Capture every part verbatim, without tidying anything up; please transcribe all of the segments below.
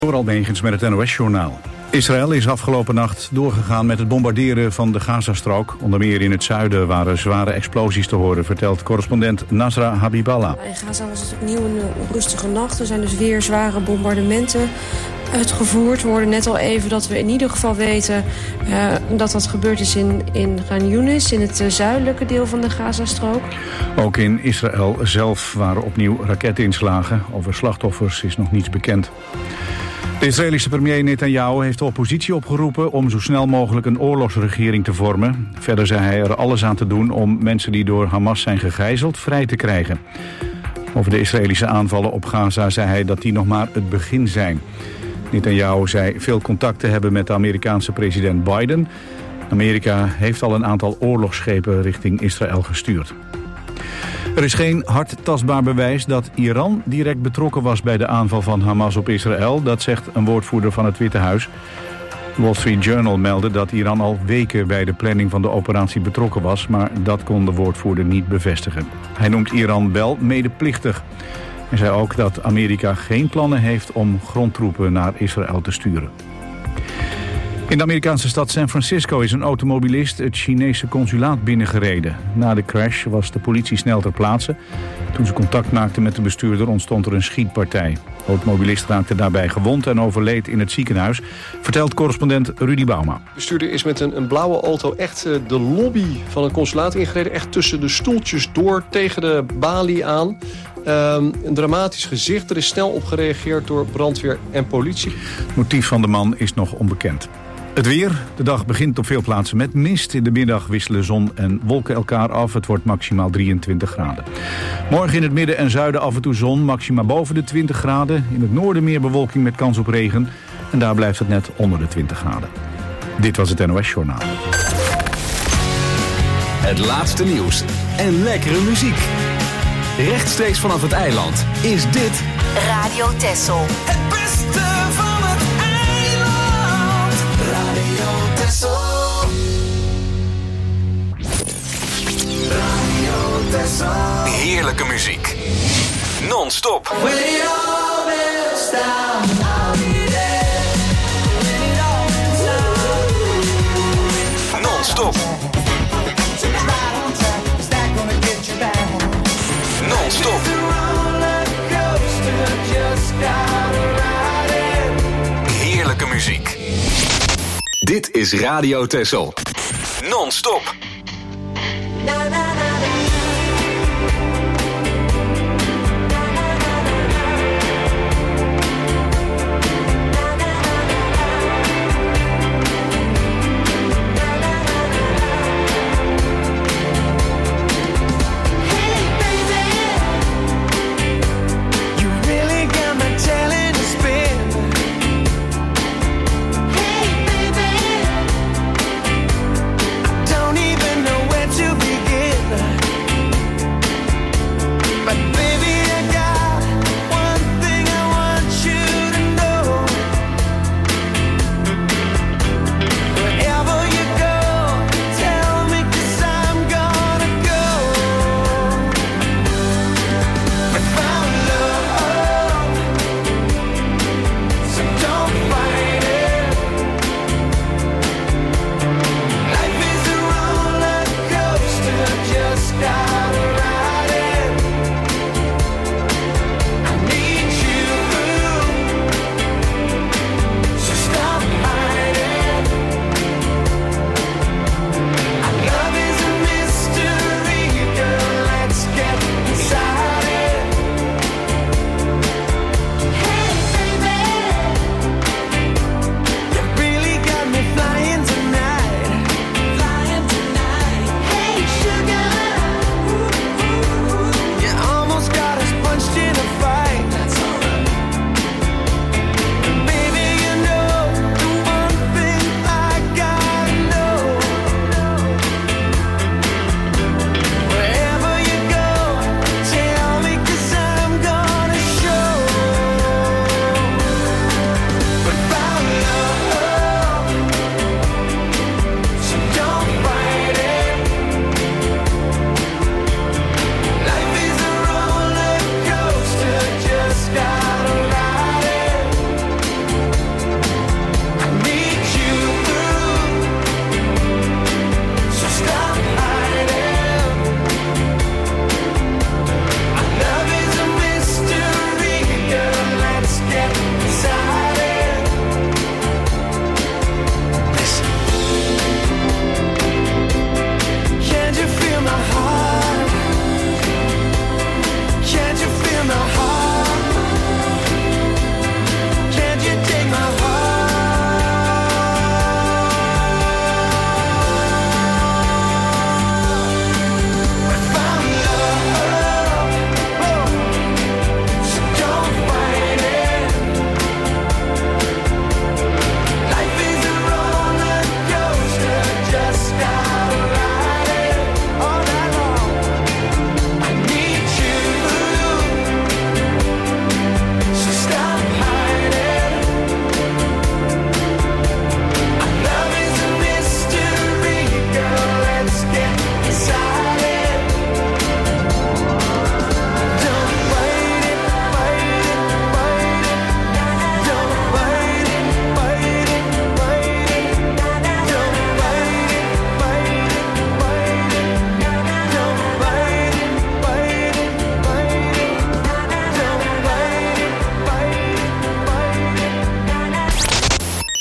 Vooral Negens met het N O S-journaal. Israël is afgelopen nacht doorgegaan met het bombarderen van de Gazastrook. Onder meer in het zuiden waren zware explosies te horen, vertelt correspondent Nasra Habiballah. In Gaza was het opnieuw een onrustige nacht. Er zijn dus weer zware bombardementen uitgevoerd. We hoorden net al even dat we in ieder geval weten uh, dat dat gebeurd is in, in Khan Yunis, in het uh, zuidelijke deel van de Gazastrook. Ook in Israël zelf waren opnieuw raketinslagen. Over slachtoffers is nog niets bekend. De Israëlische premier Netanyahu heeft de oppositie opgeroepen om zo snel mogelijk een oorlogsregering te vormen. Verder zei hij er alles aan te doen om mensen die door Hamas zijn gegijzeld vrij te krijgen. Over de Israëlische aanvallen op Gaza zei hij dat die nog maar het begin zijn. Netanyahu zei veel contact te hebben met de Amerikaanse president Biden. Amerika heeft al een aantal oorlogsschepen richting Israël gestuurd. Er is geen hard tastbaar bewijs dat Iran direct betrokken was bij de aanval van Hamas op Israël. Dat zegt een woordvoerder van het Witte Huis. De Wall Street Journal meldde dat Iran al weken bij de planning van de operatie betrokken was, maar dat kon de woordvoerder niet bevestigen. Hij noemt Iran wel medeplichtig. Hij zei ook dat Amerika geen plannen heeft om grondtroepen naar Israël te sturen. In de Amerikaanse stad San Francisco is een automobilist het Chinese consulaat binnengereden. Na de crash was de politie snel ter plaatse. Toen ze contact maakten met de bestuurder ontstond er een schietpartij. De automobilist raakte daarbij gewond en overleed in het ziekenhuis, vertelt correspondent Rudy Bauma. De bestuurder is met een, een blauwe auto echt uh, de lobby van het consulaat ingereden. Echt tussen de stoeltjes door, tegen de balie aan. Um, een dramatisch gezicht. Er is snel op gereageerd door brandweer en politie. Het motief van de man is nog onbekend. Het weer. De dag begint op veel plaatsen met mist. In de middag wisselen zon en wolken elkaar af. Het wordt maximaal drieëntwintig graden. Morgen in het midden en zuiden af en toe zon. Maxima boven de twintig graden. In het noorden meer bewolking met kans op regen. En daar blijft het net onder de twintig graden. Dit was het N O S-journaal. Het laatste nieuws en lekkere muziek. Rechtstreeks vanaf het eiland is dit Radio Texel. Het beste van het eiland. Radio Texel. Radio Texel. heerlijke muziek. Non-stop. When it all melts down, I'll be there. When it all melts down. Non-stop. Non-stop. Heerlijke muziek. Dit is Radio Texel. Non-stop.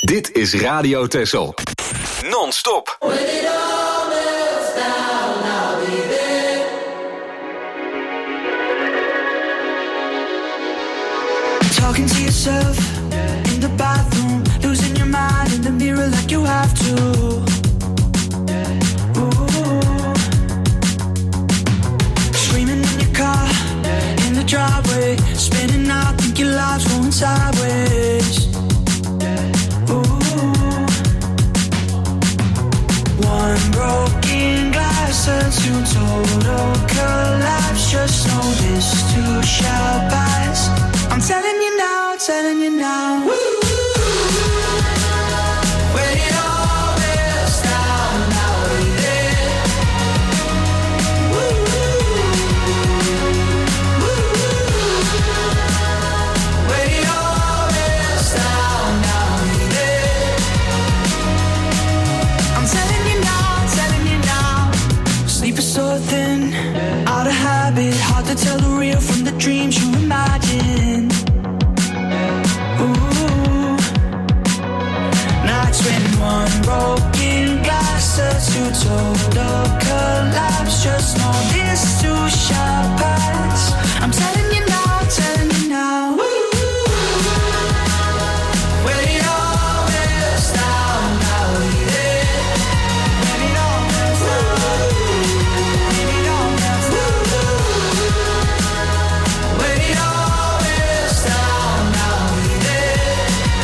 Dit is Radio Texel. Non-stop. When it all melts down, I'll be there. Talking to yourself in the bathroom, losing your mind in the mirror like you have to. Ooh. Screaming in your car, in the driveway, spinning out, think your life's going sideways. Ooh. One broken glass turns to total collapse. Just know this too shall pass. I'm telling you now, telling you now. Woo! When it all melts down, I'll be there. Woo! Woo! When it all melts down, I'll be there. I'm telling you now, telling you now. Sleep is so thin, out of habit, hard to tell the real from the dreams you imagine. Ooh, nights when one broken glass turns to total collapse. Just know this too shall pass. I'm telling you now, telling you now. When it all melts down, I'll be there. When it all melts down, when it all melts down. When it all melts down, I'll be there.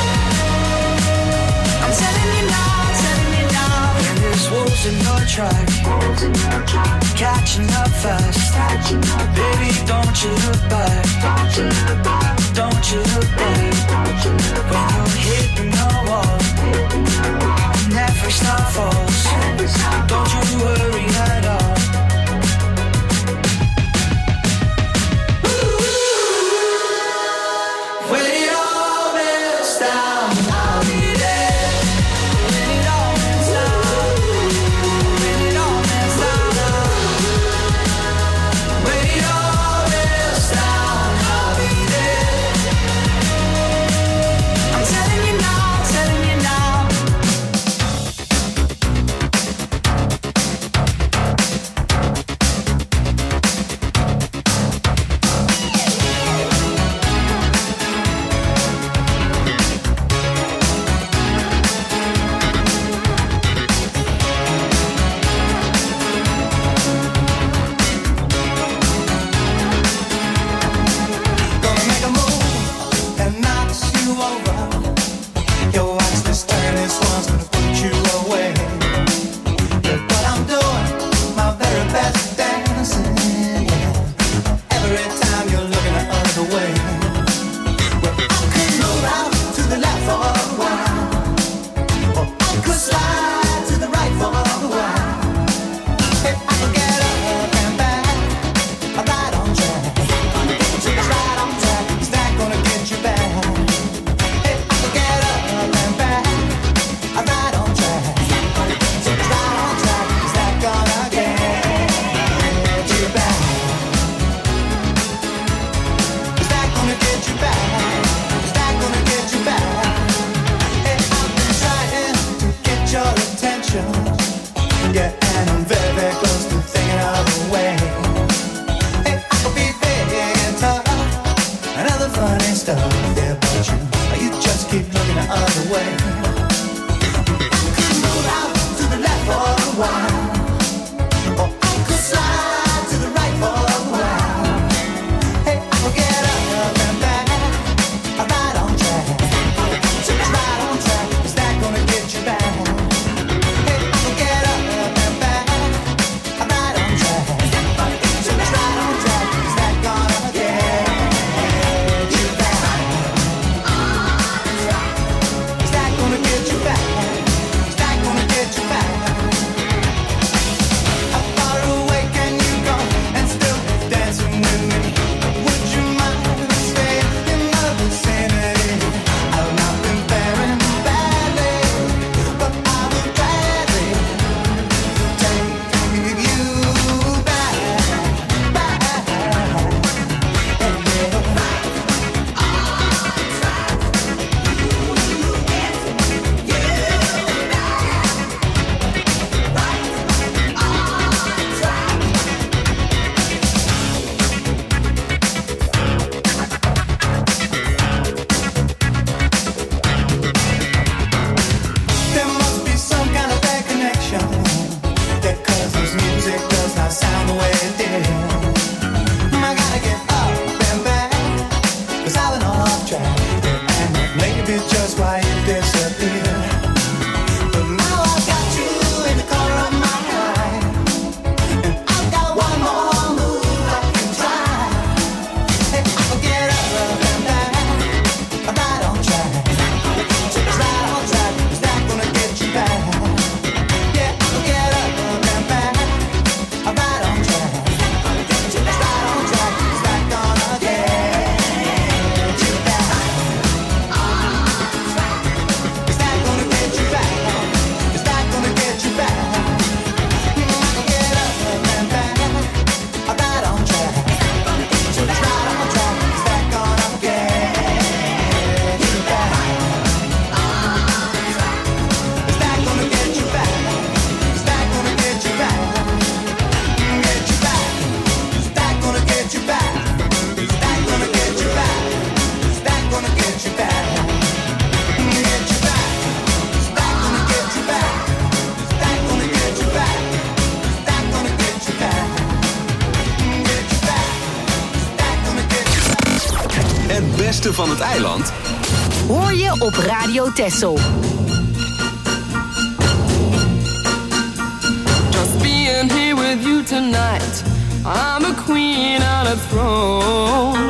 I'm telling you now, telling you now. When there's wolves in your track, catching up fast. Baby, don't you look back. Don't you look back. When you're hitting the wall, never stop falls. Don't you worry at all. When it all melts down, I'll be there. When it all melts down, when it all melts down. When it all melts down, I'll be there. I'm telling you now, telling you now. Gonna make a move that knocks you over. Your watch this turn, this one's gonna put you away. But I'm doing my very best dancing, yeah. Every time you're looking the other way. Well, I could move out to the left for a while, or I could slide to the right for a while. Hey, I could get up and back, right on track. Just right on track, is that gonna get you back? Hey, I can get up and back, right on track. Just right on track, is that gonna get you back? Is that gonna get you back? Is that gonna get you back? Hey, I've been trying to get your attention, yeah, and I'm very, very close to thinking of a way. Hey, I could be big and tough and other funny stuff, yeah, but you, you just keep looking the other way. I could move out to the left for a while, or I could slide to the right for a while. Hey, I could get up and back, right on track. Just right on track, is that gonna get you back? Hey, I could get up and back, right on track. Just right on track, is that gonna get you back? Is that mooiste van het eiland hoor je op Radio Texel. Just being here with you tonight, I'm a queen on a throne.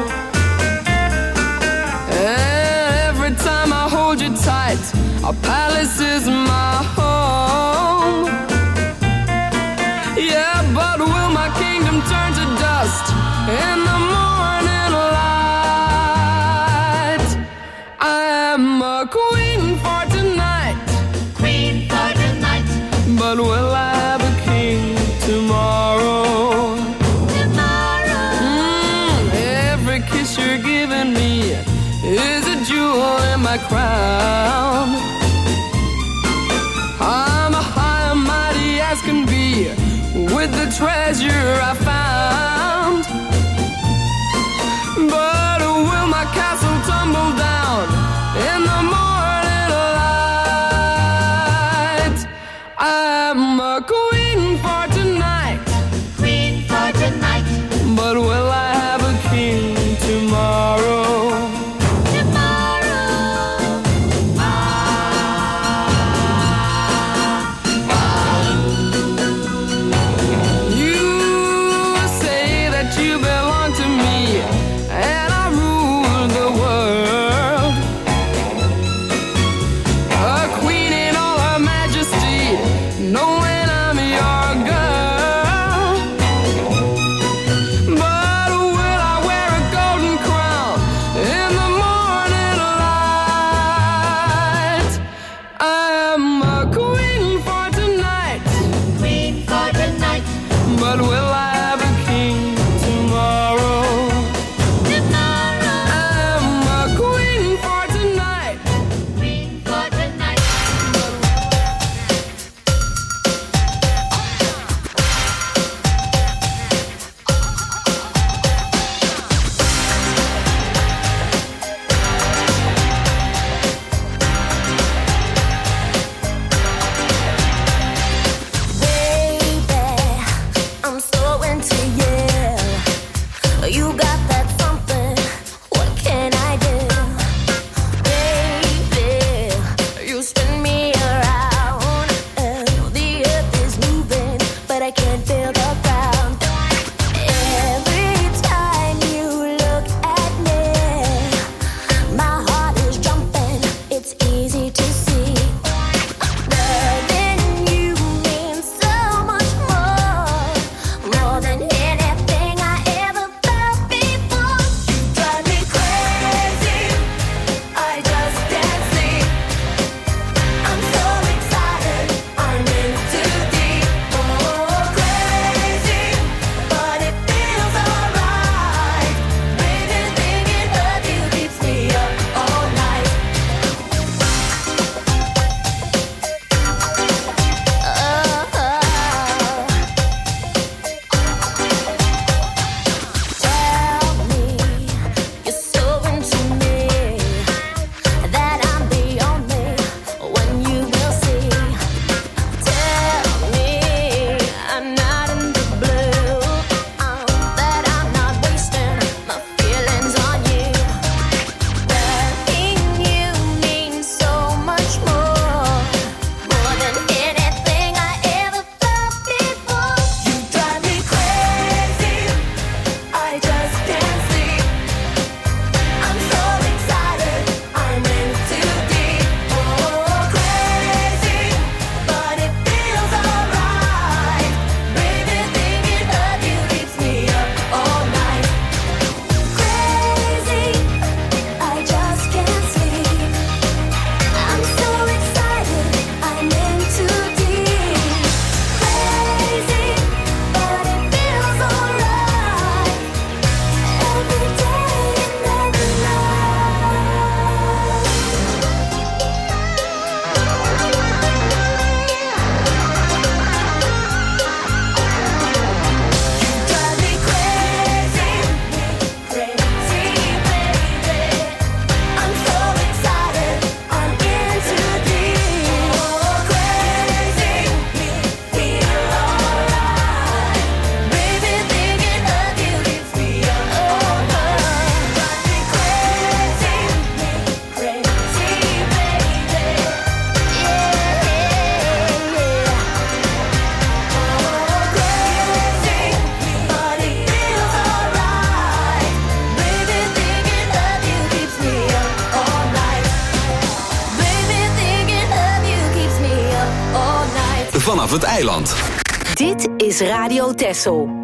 Every time I hold you tight, our palace is my home. Yeah, but will my kingdom turn to dust in the morning light? I'm a queen for tonight, queen for tonight. but will I have a king tomorrow? Tomorrow. Mm, every kiss you're giving me is a jewel in my crown. I'm a high and mighty as can be with the treasure I found. But will my castle tumble down in the morning light? I'm a queen for tonight, queen for tonight. but will I have a king tomorrow? You say that vanaf het eiland. Dit is Radio Texel.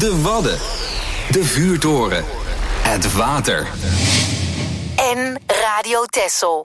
De Wadden. De vuurtoren. Het water. En Radio Texel.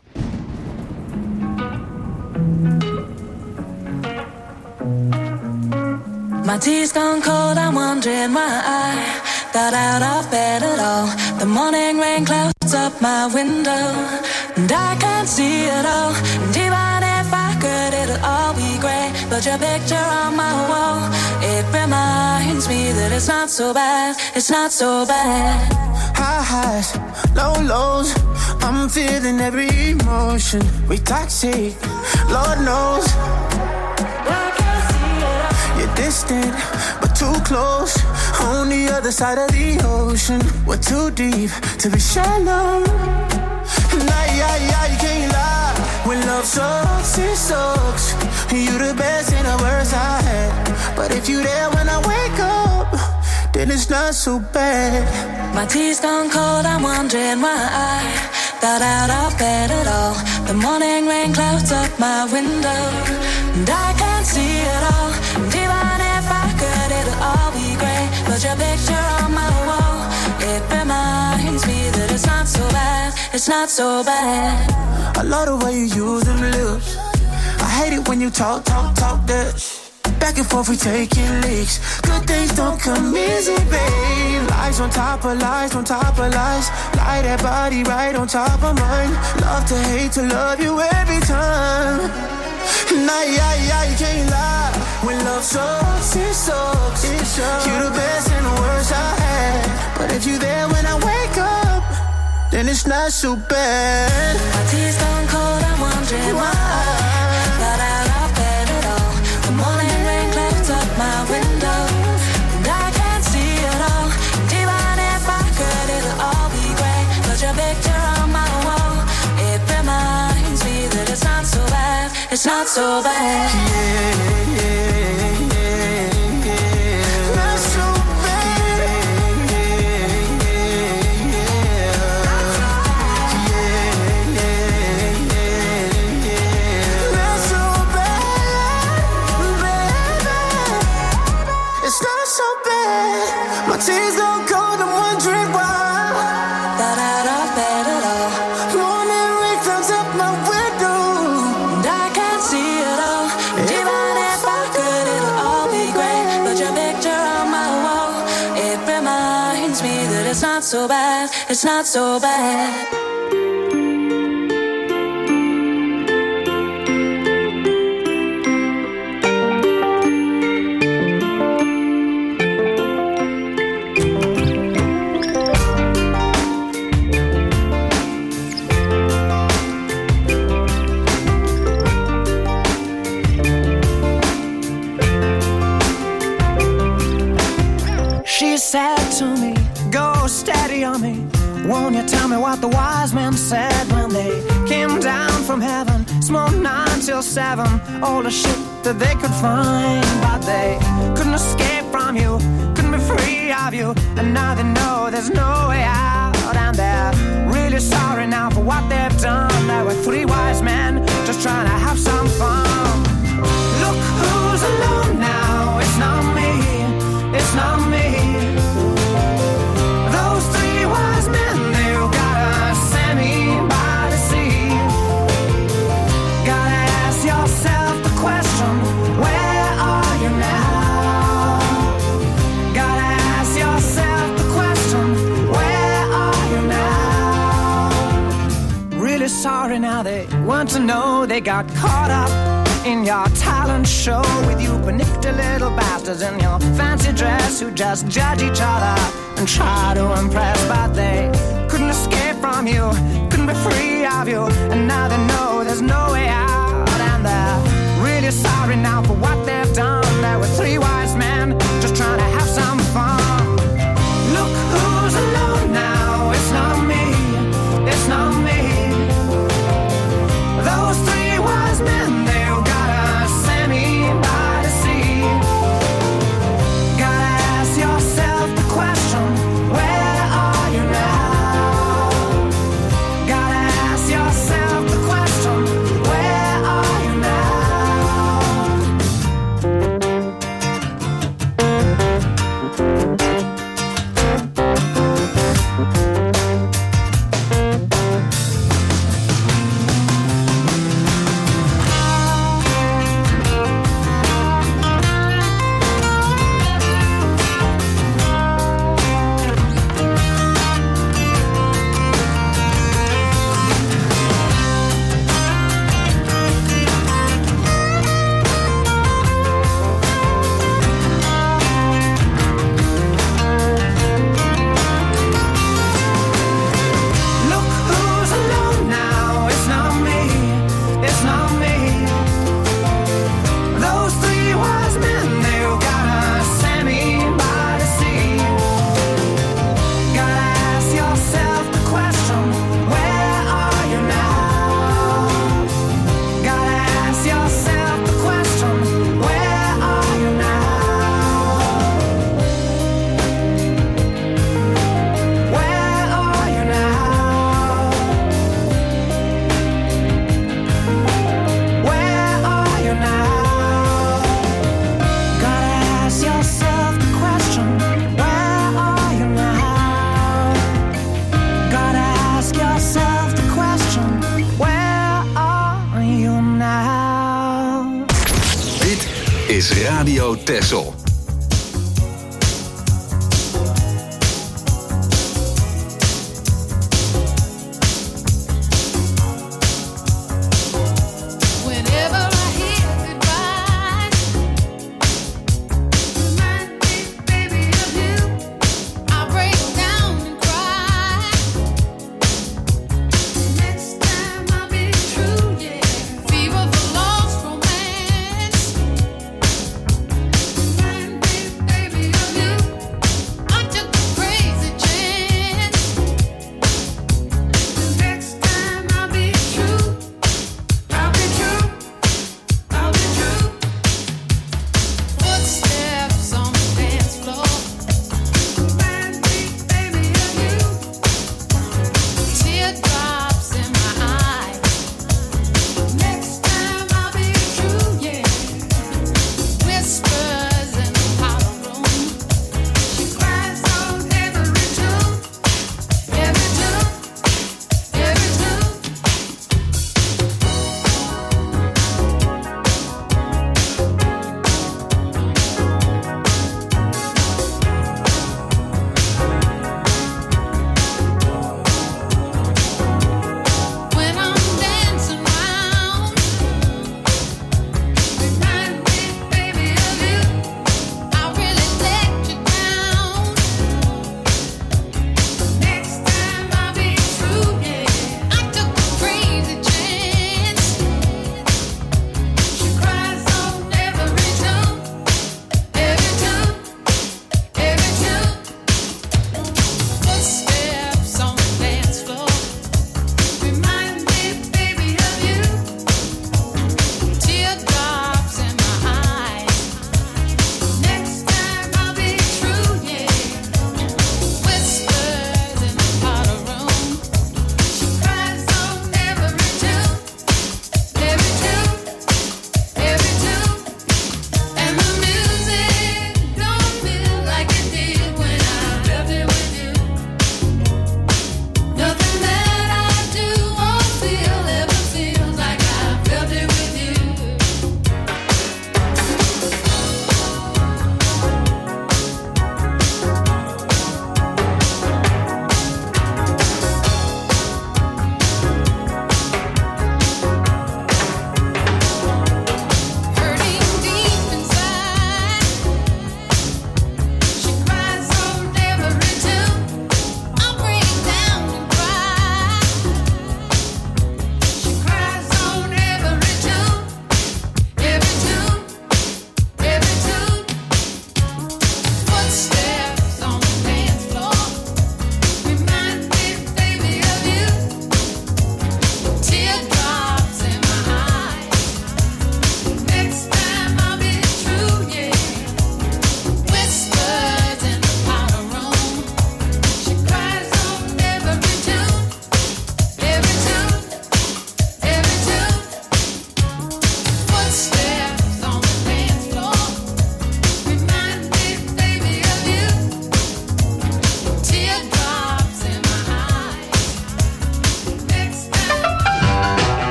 My tea's gone cold, I'm wondering why I got out of bed at all. The morning rain clouds up my window, and I can't see it all. And even if I could, it'll all be grey. But your picture on my wall, it reminds me that it's not so bad, it's not so bad. High highs, low lows, I'm feeling every emotion. We toxic, Lord knows. You're distant, but too close. On the other side of the ocean. We're too deep to be shallow. Nah, yeah, yeah, you can't lie. When love sucks, it sucks. You the best and the worst I had. But if you there when I wake up, then it's not so bad. My tea's gone cold, I'm wondering why I got out of bed at all. The morning rain clouds up my window, and I can't see it all. And even if I could, it'll all be grey. But your picture on my wall, it reminds me that it's not so bad, it's not so bad. I love the way you use them lips. I hate it when you talk, talk, talk that. Back and forth we taking leaks. Good things don't come easy, babe. Lies on top of lies, on top of lies. Lie that body right on top of mine. Love to hate to love you every time. Nah, yeah, yeah, you can't lie. When love sucks, it sucks. It sucks. You the best and the worst I had. But if you there when I wake up, then it's not so bad. My tea's gone cold, I'm wondering why I got out of bed at all. The morning rain clouds up my window, and I can't see it all. And even if I could, it'll all be grey. But your picture on my wall, it reminds me that it's not so bad, it's not so bad. Yeah, yeah, yeah, yeah. Not so bad. Yeah, yeah, yeah. Yeah, yeah, yeah, yeah. Not so bad, baby. It's not so bad. My tea's gone cold, I'm wondering why. Got out of bed at all. Morning rain clouds up my window, and I can't see it all. And even if I could, it'll all be grey. But your picture on my wall, it reminds me that it's not so bad, it's not so bad. she said to me, go steady on me. Won't you tell me what the wise men said when they came down from heaven? Smoked nine till seven, all the shit that they could find. But they couldn't escape from you, couldn't be free of you. And now they know there's no way out. And they're really sorry now for what they've done. There were three wise men just trying to have some fun. Look who's alone now, it's not me, it's not me. Those three wise men, they've got a semi by the sea. Gotta ask yourself the question, where are you now? Gotta ask yourself the question, where are you now? Really sorry now, they want to know they got caught up in your talent show with you panicked little bastards in your fancy dress who just judge each other and try to impress, but they couldn't escape from you, couldn't be free of you, and now they know there's no way out. And they're really sorry now for what they've done. There were three wise men just trying to have some fun. Look who's alone now, it's not me, it's not me. Those three wise men, they've got a semi by the sea. Gotta ask yourself the question, where are you now? Gotta ask yourself Radio Texel. Fever for lost romance.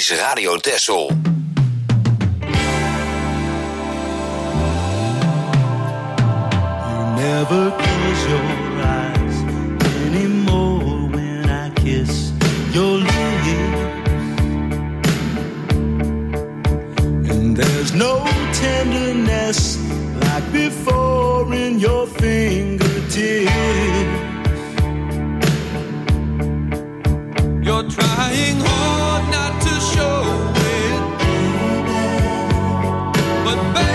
is Radio Texel. Never close your eyes anymore when I kiss your lips. And there's no tenderness like before in your fingertips. You're trying hard not to show it, but baby,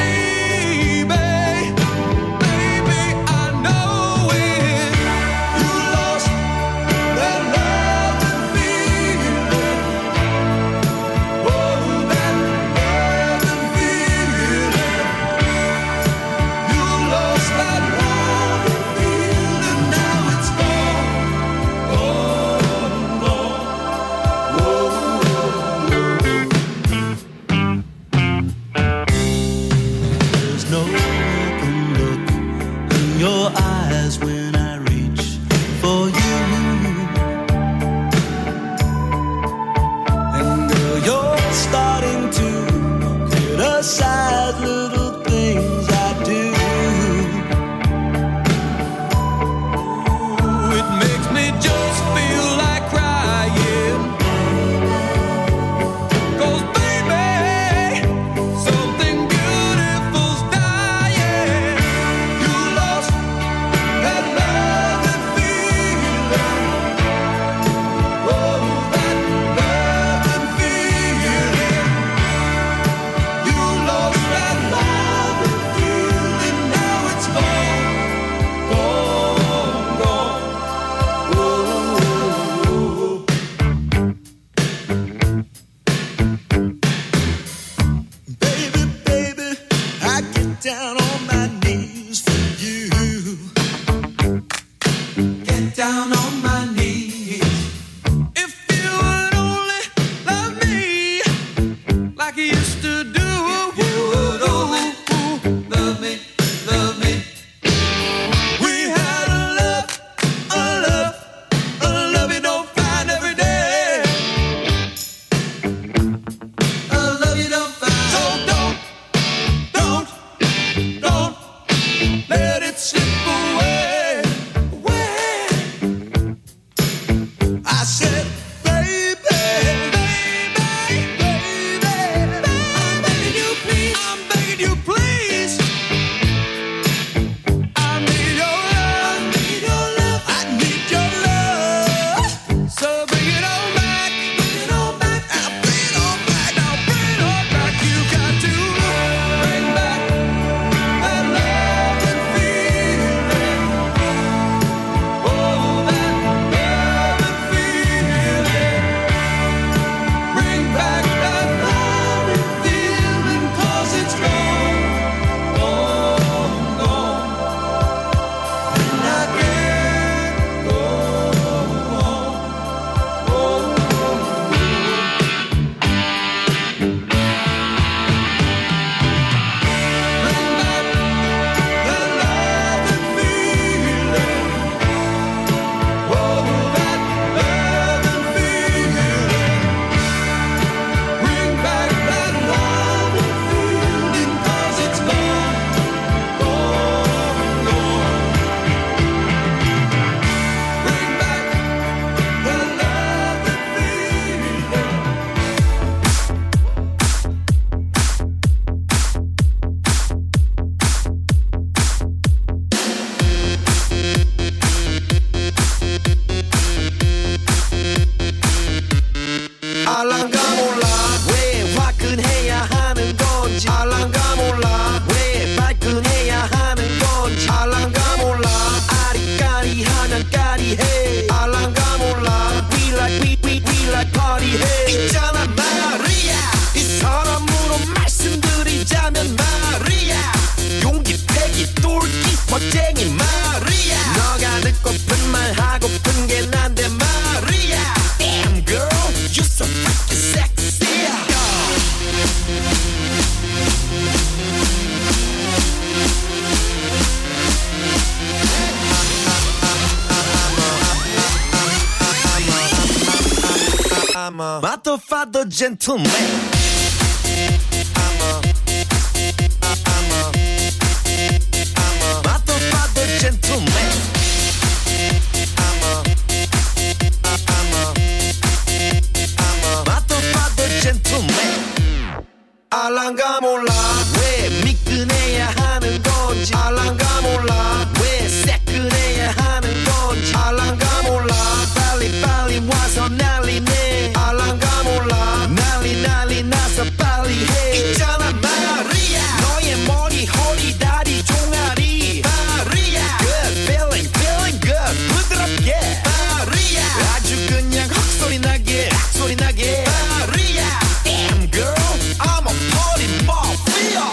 I'm a motherfucker gentleman. I'm a, I'm a, I'm a motherfucker gentleman. I'm a, I'm a, I'm a motherfucker gentleman. 알랑가 몰라 왜 미끈해야 하는 건지 알랑가 몰라 왜 새끈해야 하는 건지 알랑가 몰라 빨리 빨리 와서 난리네 알랑가 몰라 난리 난리 나서 빨리 해 있잖아 마리아 너의 머리 허리 다리 종아리 마리아 Good feeling feeling good 부드럽게 마리아 아주 그냥 헉소리 나게 소리 나게 마리아 Damn girl I'm a party mafia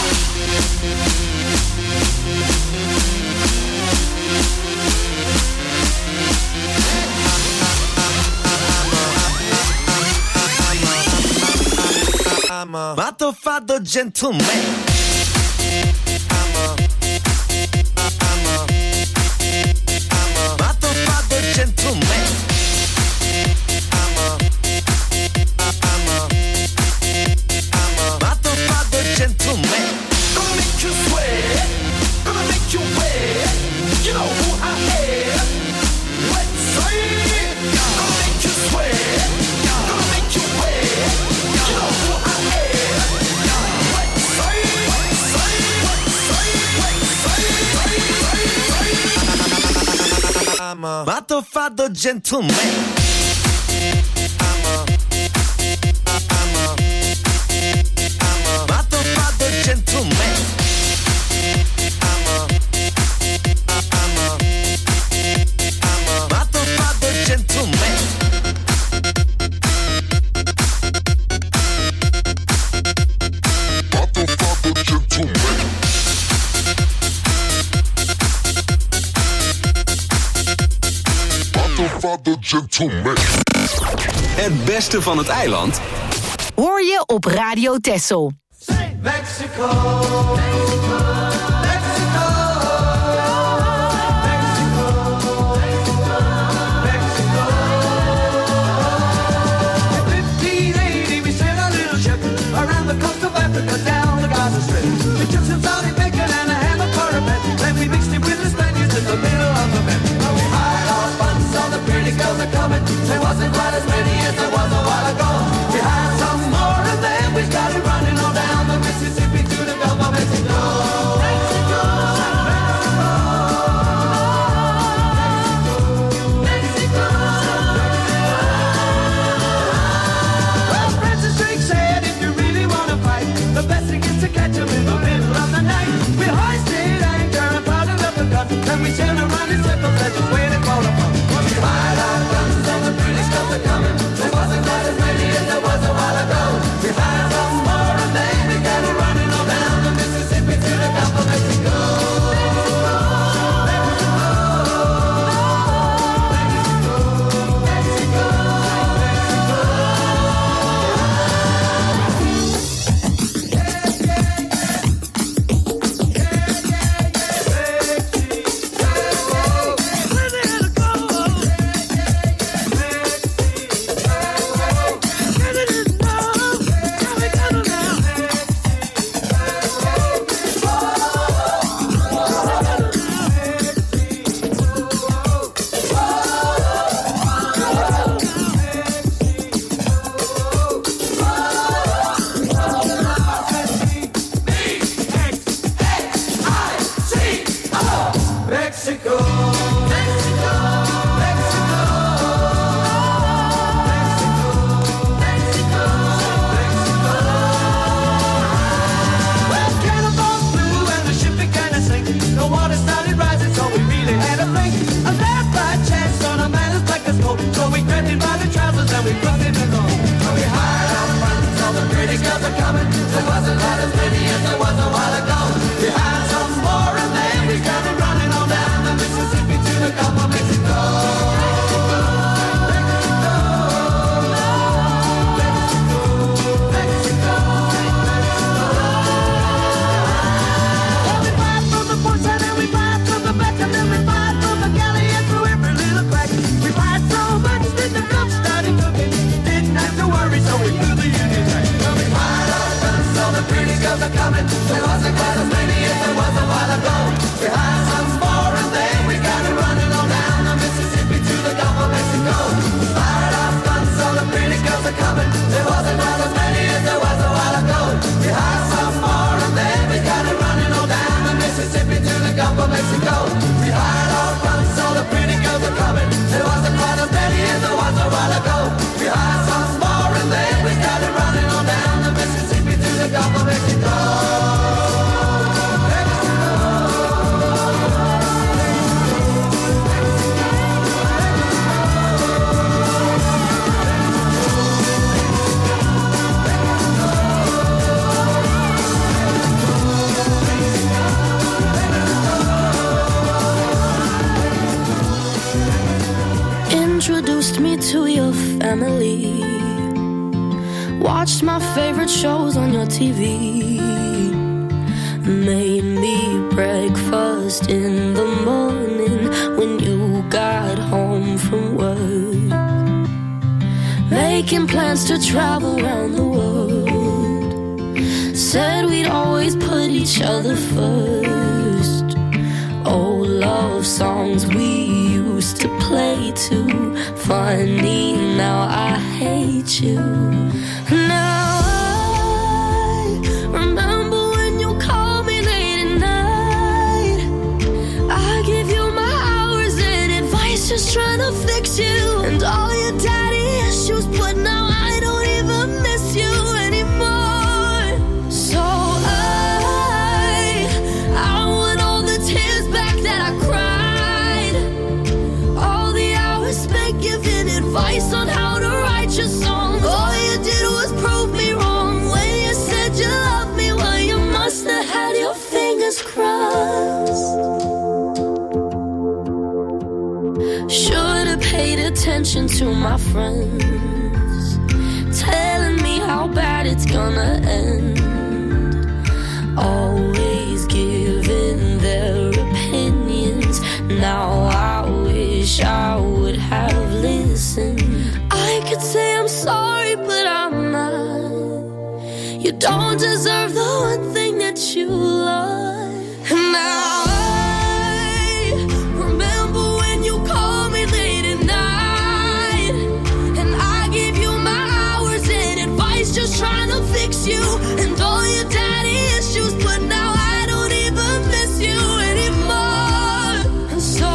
I'm a motherfucker gentleman. I'm a, I'm a, I'm a motherfucker gentleman. I'm a, I'm a, I'm a motherfucker gentleman. Gonna make you sweat, gonna make you wet. You know who I am. Let's say, gonna make you sweat, gonna make you wet. You know who I am. I'm a motherfucker gentleman. I'm a, I'm a, I'm a motherfucker gentleman. I'm a, I'm a, I'm a motherfucker gentleman. Motherfucker gentleman. Het beste van het eiland hoor je op Radio Texel. Mexico, Mexico, Mexico, Mexico, Mexico. In fifteen eighty we sailed a little ship around the coast of Africa down the Gaza Strip. We took some Saudi bacon and a ham and parapet, then we mixed it with the Spaniards in the middle of the Med. We hired our funds, all the pretty girls are coming. There wasn't quite as many as there was a while ago. We hired some more and then we started running on down the Mississippi to the Gulf of Mexico. Mexico, Mexico, Mexico. Well, Francis Drake said if you really want to fight, the best thing is to catch them in the middle of the night. We hoisted anchor and powdered up the gun, and we sailed around in circles and just waited for the fun. We fired our guns and the British guns are coming. There wasn't quite as many as there was a while ago. We hired some more and then we got it running on down the Mississippi to the Gulf of Mexico. Mexico, Mexico, Mexico, Mexico, Mexico, Mexico. Well, cannonballs flew and the ship began to sink. The water started rising, so we really had a blink. A left by chance on a man as black as gold. So we grabbed him by the trousers and we put him in the hole. So we hired our friends, all the pretty girls are coming. There wasn't quite as many as there was a while ago. We hired some more and then we started running on down the Mississippi to the introduced me to your family. Watched my favorite shows on your T V. Made me breakfast in the morning when you got home from work. Making plans to travel around the world. Said we'd always put each other first. Old love songs we used to play too. Funny, now I hate you. Now I remember when you called me late at night. I give you my hours and advice, just trying to fix you. And all your daddy issues, but now I don't even miss you anymore. So I, I want all the tears back that I cried. All the hours spent giving advice on how to write your songs. All you did was prove me wrong. When you said you loved me, well, you must have had your fingers crossed. Should have paid attention to my friends, telling me how bad it's gonna end. Always giving their opinions. Now I wish I would have listened. I could say I'm sorry, but I'm not. You don't deserve the one thing that you love. And now I remember when you called me late at night, and I gave you my hours and advice, just trying to fix you. And all your daddy issues, but now I don't even miss you anymore. And so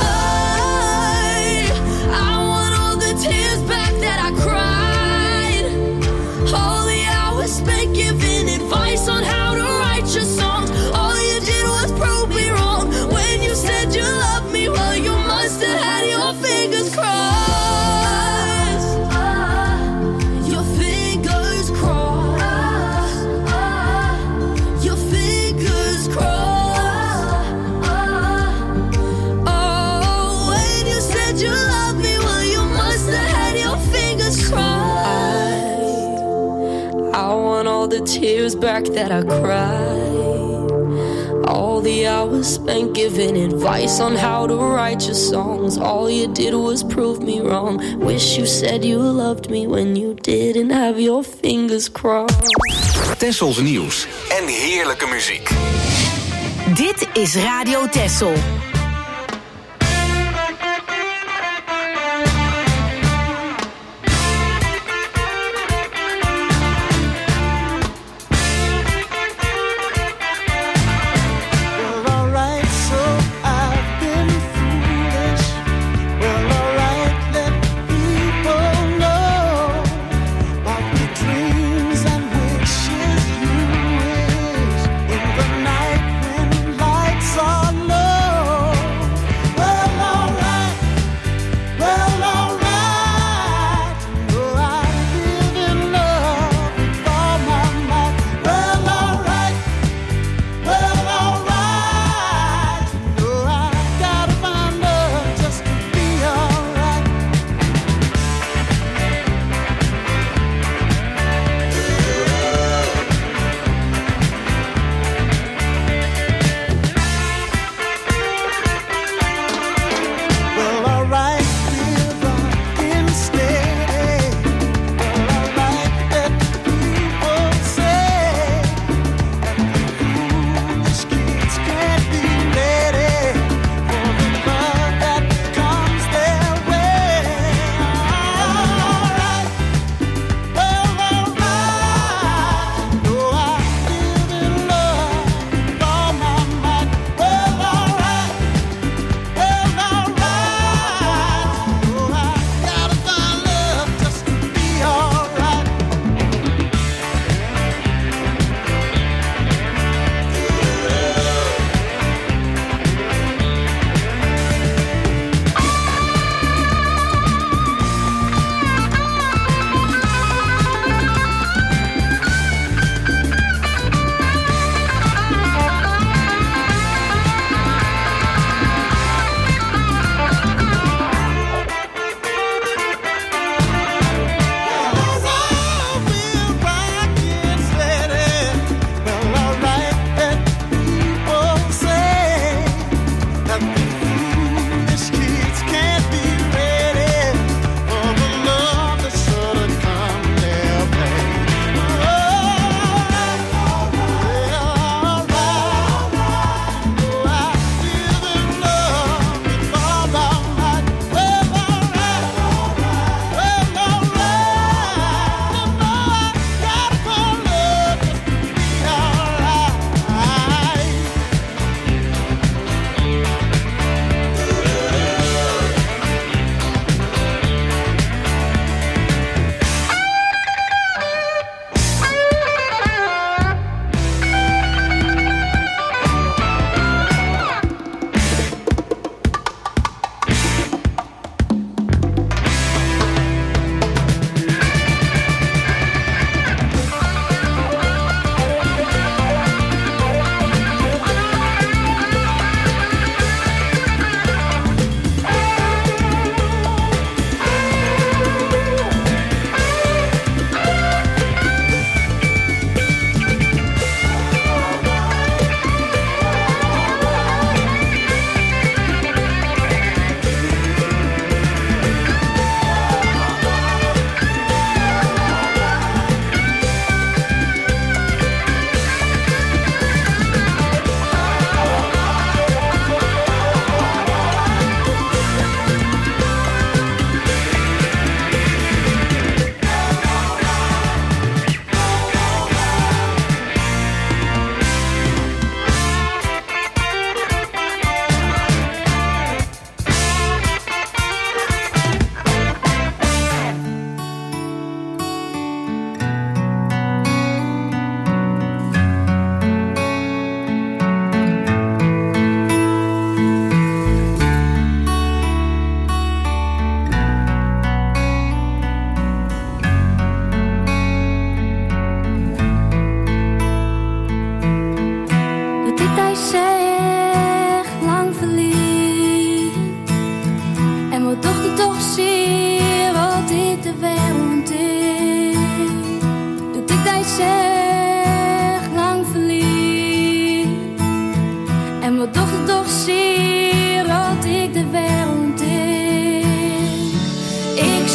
I, I want all the tears back that I cried. All the hours spent giving advice on how to write your songs. All you did was prove me wrong. When you said you loved me, well, you must have had your fingers crossed. Your fingers crossed. Your fingers crossed. Oh, when you said you loved me, well, you must have had your fingers crossed. I want all the tears back that I cried. All the hours spent giving advice on how to write your songs. All you did was prove me wrong. Wish you said you loved me when you didn't have your fingers crossed. Tessels nieuws en heerlijke muziek. Dit is Radio Tessel. Well, alright, so I've been foolish. Well, alright, let people know what we dreams and wishes you wish in the night when lights are low.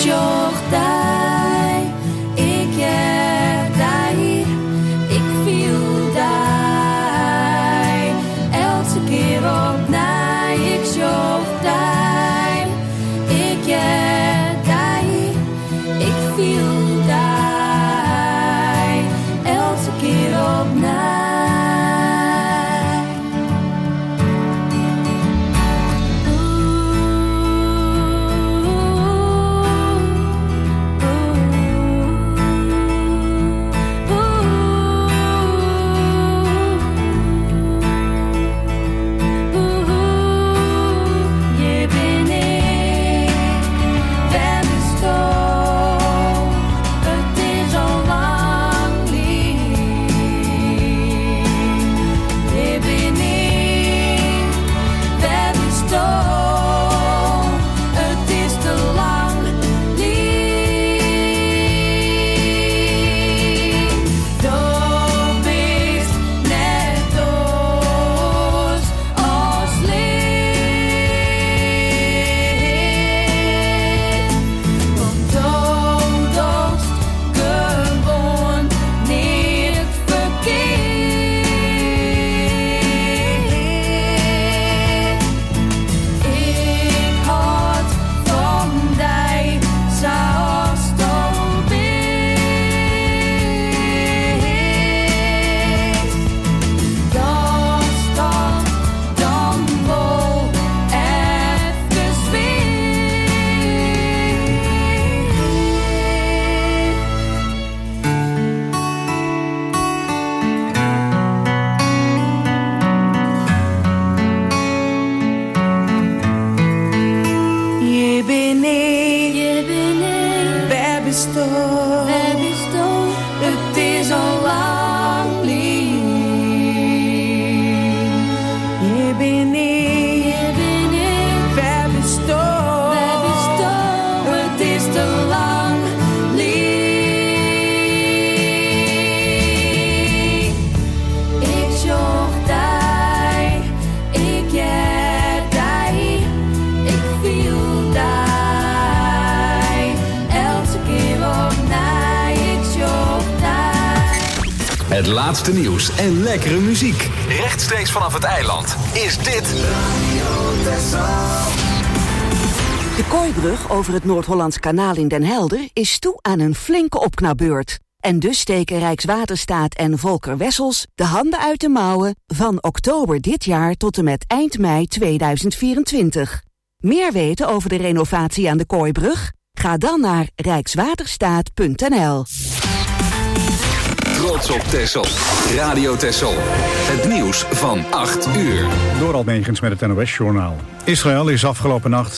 zocht die, ik heb die, ik viel die, elke keer opnieuw. Ik zocht die, ik heb die, ik viel die, elke keer opnieuw. Het laatste nieuws en lekkere muziek. Rechtstreeks vanaf het eiland is dit De Kooibrug over het Noord-Hollands Kanaal in Den Helder is toe aan een flinke opknapbeurt. En dus steken Rijkswaterstaat en Volker Wessels de handen uit de mouwen van oktober dit jaar tot en met eind mei tweeduizend vierentwintig. Meer weten over de renovatie aan de Kooibrug? Ga dan naar rijkswaterstaat punt n l. Trots op Texel. Radio Texel. Het nieuws van acht uur. Door Almegens met het N O S-journaal. Israël is afgelopen nacht